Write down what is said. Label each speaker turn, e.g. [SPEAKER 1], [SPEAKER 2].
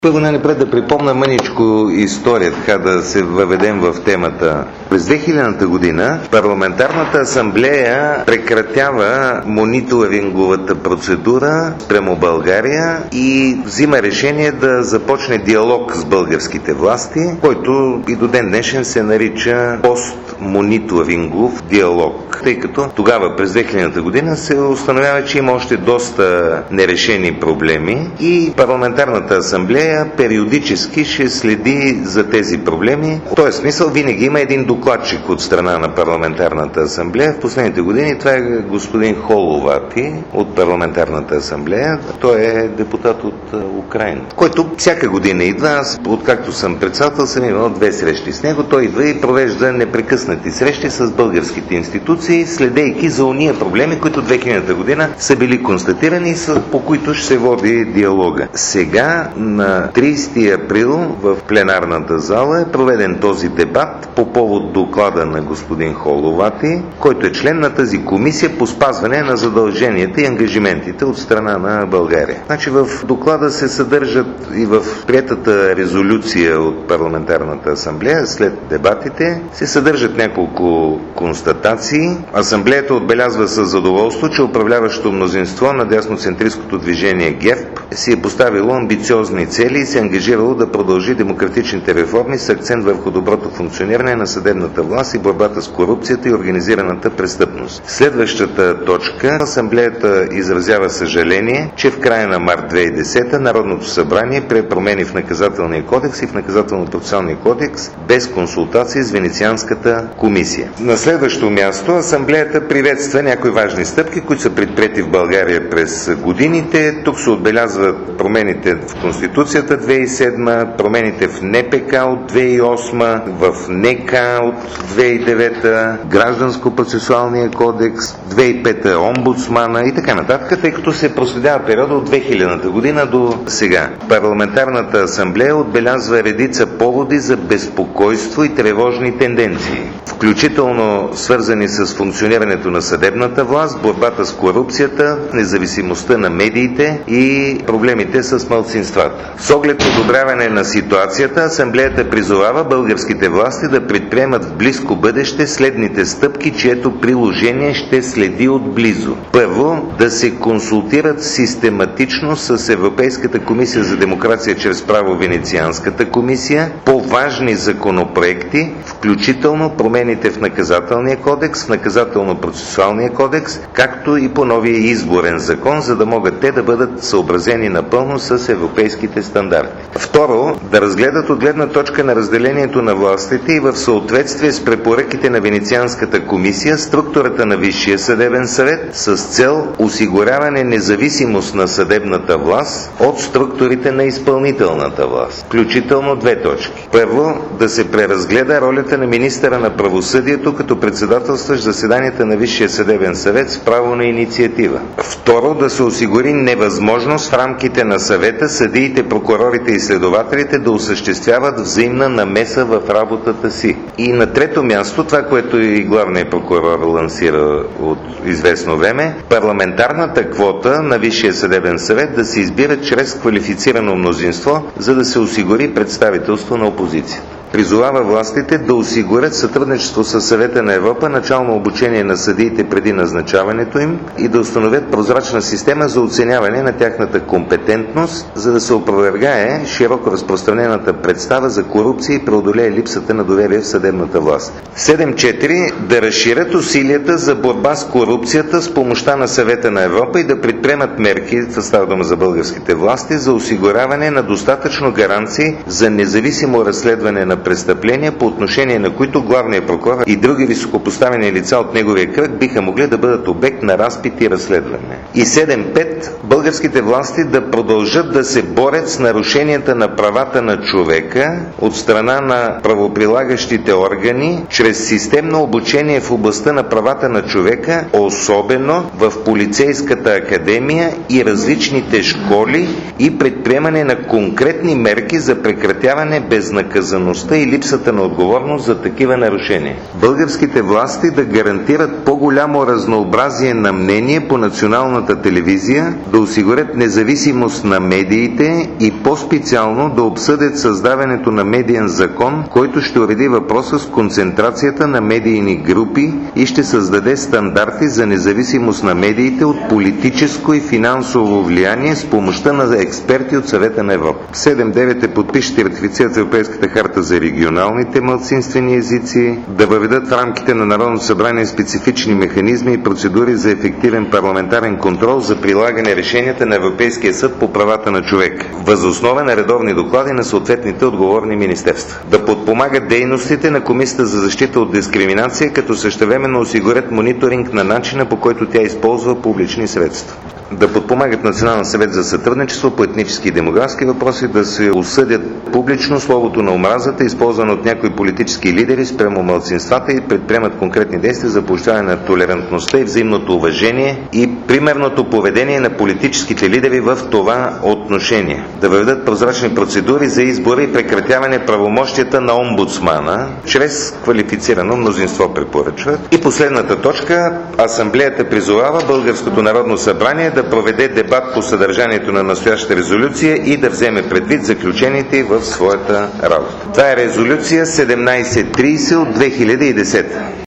[SPEAKER 1] Първо най-напред да припомня мъничко история, така да се въведем в темата. През 2000 година парламентарната асамблея прекратява мониторинговата процедура спрямо България и взима решение да започне диалог с българските власти, който и до ден днешен се нарича постмониторингов диалог. Тъй като тогава през 2000 година се установява, че има още доста нерешени проблеми и парламентарната асамблея периодически ще следи за тези проблеми. В този смисъл винаги има един докладчик от страна на парламентарната асамблея. В последните години това е господин Холовати от парламентарната асамблея. Той е депутат от Украина, който всяка година идва. Аз, откакто съм председател, съм имал 2 срещи с него. Той идва и провежда непрекъснати срещи с българските институции, следейки за уния проблеми, които 2000 година са били констатирани, по които ще се води диалога. Сега на 30 април в пленарната зала е проведен този дебат по повод доклада на господин Холовати, който е член на тази комисия по спазване на задълженията и ангажиментите от страна на България. Значи в доклада се съдържат и в приетата резолюция от парламентарната асамблея след дебатите се съдържат няколко констатации. Асамблеята отбелязва със задоволство, че управляващото мнозинство на дясноцентристското движение ГЕРБ си е поставило амбициозни цели и се е ангажирало да продължи демократичните реформи с акцент върху доброто функциониране на съдебната власт и борбата с корупцията и организираната престъпност. Следващата точка, асамблеята изразява съжаление, че в края на март 2010 Народното събрание прие промени в наказателния кодекс и в наказателно-процесуалния кодекс без консултации с Венецианската комисия. На следващо място асамблеята приветства някои важни стъпки, които са предприети в България през годините. Тук се отбелязват промените в Конституцията 2007, промените в НПК от 2008, в НК от 2009, Гражданско-процесуалния кодекс, 2005 омбудсмана и така нататък, тъй като се проследява периода от 2000 година до сега. Парламентарната асамблея отбелязва редица поводи за безпокойство и тревожни тенденции, включително свързани с функционирането на съдебната власт, борбата с корупцията, независимостта на медиите и проблемите с малцинствата. С оглед подобряване на ситуацията, асамблеята призовава българските власти да предприемат в близко бъдеще следните стъпки, чието приложение ще следи отблизо. Първо, да се консултират систематично с Европейската комисия за демокрация чрез право Венецианската комисия по важни законопроекти, включително промените в наказателния кодекс, в наказателно-процесуалния кодекс, както и по новия изборен закон, за да могат те да бъдат съобразени напълно с европейските стандарти. Второ, да разгледат от гледна точка на разделението на властите и в съответствие с препоръките на Венецианската комисия структурата на Висшия съдебен съвет с цел осигуряване независимост на съдебната власт от структурите на изпълнителната власт. Включително 2 точки. Първо, да се преразгледа ролята на министъра на правосъдието като председателстващ заседанията на Висшия съдебен съвет с право на инициатива. Второ, да се осигури невъзможност в рамките на съвета съдиите, прокурорите и следователите да осъществяват взаимна намеса в работата си. И на трето място, това, което и главният прокурор лансира от известно време, парламентарната квота на Висшия съдебен съвет да се избира чрез квалифицирано мнозинство, за да се осигури представителство на опозицията. Призовава властите да осигурят сътрудничество с Съвета на Европа, начално обучение на съдиите преди назначаването им и да установят прозрачна система за оценяване на тяхната компетентност, за да се опровергае широко разпространената представа за корупция и преодолее липсата на доверие в съдебната власт. 7.4. Да разширят усилията за борба с корупцията с помощта на Съвета на Европа и да предприемат мерки, това става дума за българските власти, за осигуряване на достатъчно гаранции за независимо разследване на престъпления, по отношение на които главният прокурор и други високопоставени лица от неговия кръг биха могли да бъдат обект на разпит и разследване. И 7.5. Българските власти да продължат да се борят с нарушенията на правата на човека от страна на правоприлагащите органи чрез системно обучение в областта на правата на човека, особено в полицейската академия и различните школи и предприемане на конкретни мерки за прекратяване безнаказаността безнаказаността и липсата на отговорност за такива нарушения. Българските власти да гарантират по-голямо разнообразие на мнение по националната телевизия, да осигурят независимост на медиите и по-специално да обсъдят създаването на медиен закон, който ще уреди въпроса с концентрацията на медийни групи и ще създаде стандарти за независимост на медиите от политическо и финансово влияние с помощта на експерти от Съвета на Европа. 7-9 подпишат и ратифицират Европейската харта за регионалните малцинствени езици, да въведат в рамките на Народното събрание специфични механизми и процедури за ефективен парламентарен контрол за прилагане решенията на Европейския съд по правата на човека, въз основа на редовни доклади на съответните отговорни министерства. Да подпомагат дейностите на Комисията за защита от дискриминация, като същевременно осигурят мониторинг на начина, по който тя използва публични средства. Да подпомагат Национален съвет за сътрудничество по етнически и демографски въпроси, да се осъдят публично словото на омразата, използвано от някои политически лидери спрямо малцинствата и предприемат конкретни действия за поощряване на толерантността и взаимното уважение и примерното поведение на политическите лидери в това отношение. Да въведат прозрачни процедури за избора и прекратяване правомощията на омбудсмана чрез квалифицирано мнозинство, препоръчват. И последната точка, Асамблеята призовава Българското народно събрание да проведе дебат по съдържанието на настоящата резолюция и да вземе предвид заключените в своята работа. Това е резолюция 1730 от 2010.